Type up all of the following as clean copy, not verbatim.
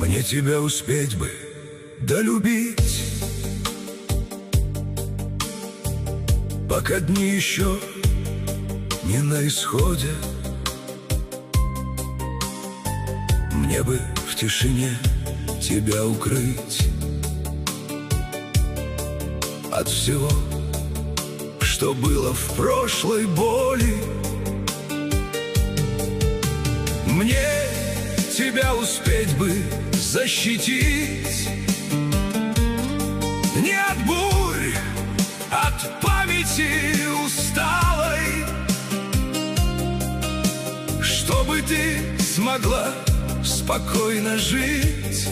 Мне тебя успеть бы долюбить, пока дни еще не на исходе. Мне бы в тишине тебя укрыть от всего, что было в прошлой боли. Мне тебя успеть бы защитить не от бурь, от памяти усталой, чтобы ты смогла спокойно жить.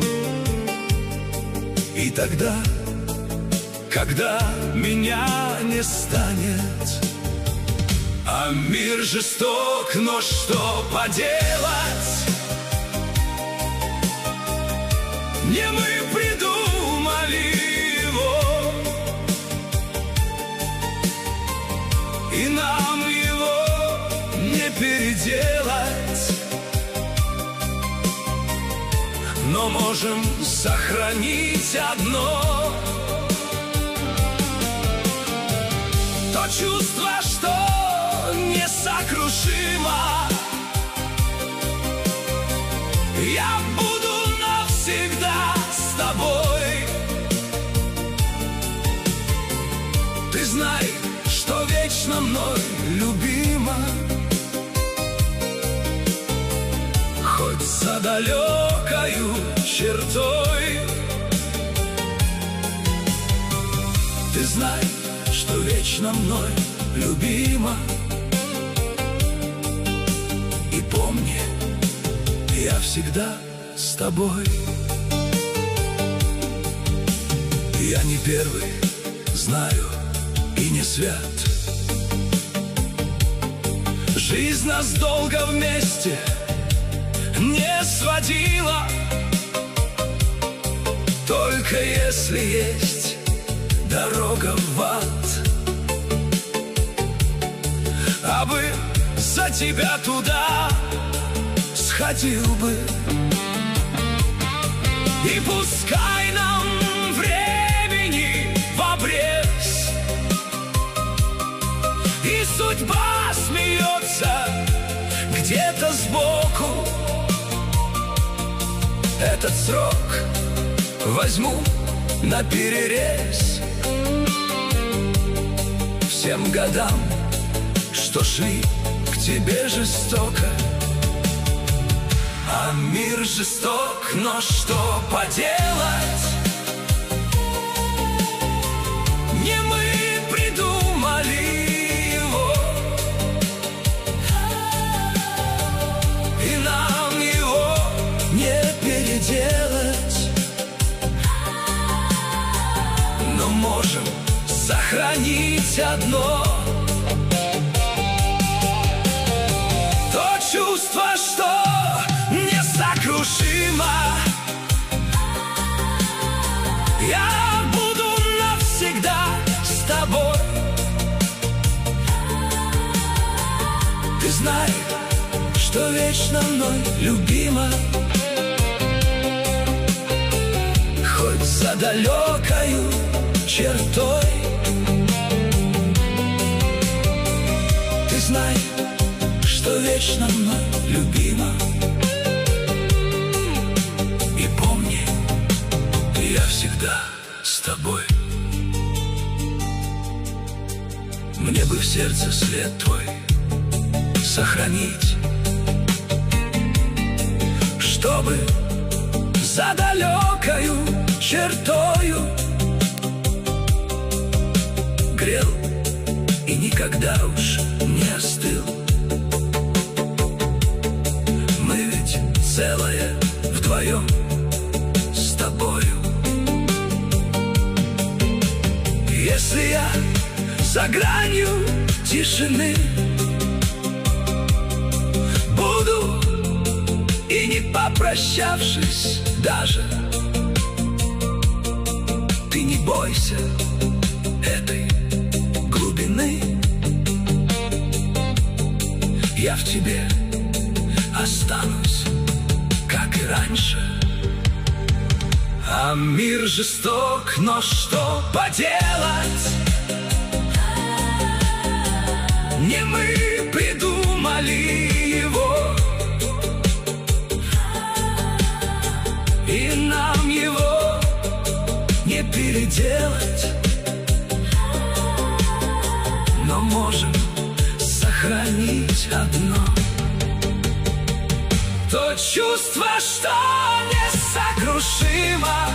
И тогда, когда меня не станет, а мир жесток, но что поделать? Не мы придумали его, и нам его не переделать, но можем сохранить одно: то чувство, что несокрушимо. Я буду навсегда с тобой. Ты знай, что вечно мной любима, хоть за далекою чертой. Ты знай, что вечно мной любима, и помни, я всегда с тобой. Я не первый, знаю, и не свят. Жизнь нас долго вместе не сводила, только если есть дорога в ад. А бы за тебя туда сходил бы, и пускай нам времени в обрез, и судьба смеется где-то сбоку. Этот срок возьму наперерез всем годам, что шли к тебе жестоко. А мир жесток, но что поделать? Не мы придумали его, и нам его не переделать, но можем сохранить одно: то чувство, что несокрушимо. Я буду навсегда с тобой. Ты знай, что вечно мной любима, хоть за далекою чертой. Ты знай, что вечно мной любима, и помни, я всегда с тобой. Мне бы в сердце след твой сохранить, чтобы за далекою чертою грел и никогда уж не остыл. Мы ведь целое вдвоем с тобою. Если я за гранью тишины буду, и не попрощавшись даже, ты не бойся этой глубины. Я в тебе останусь, как и раньше. А мир жесток, но что поделать? Не мы придумали его, и нам его не переделать. Но можем сохранить одно: то чувство, что несокрушимо.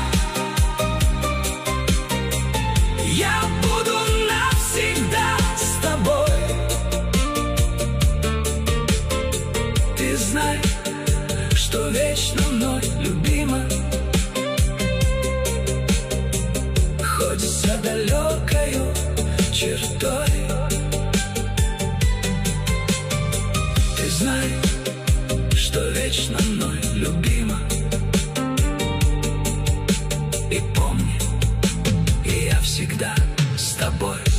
Я буду навсегда с тобой. Ты знай, что вечно мной любима, хоть за далекою чертой. Ты знай, что вечно мной любима, и помни, и я всегда с тобой.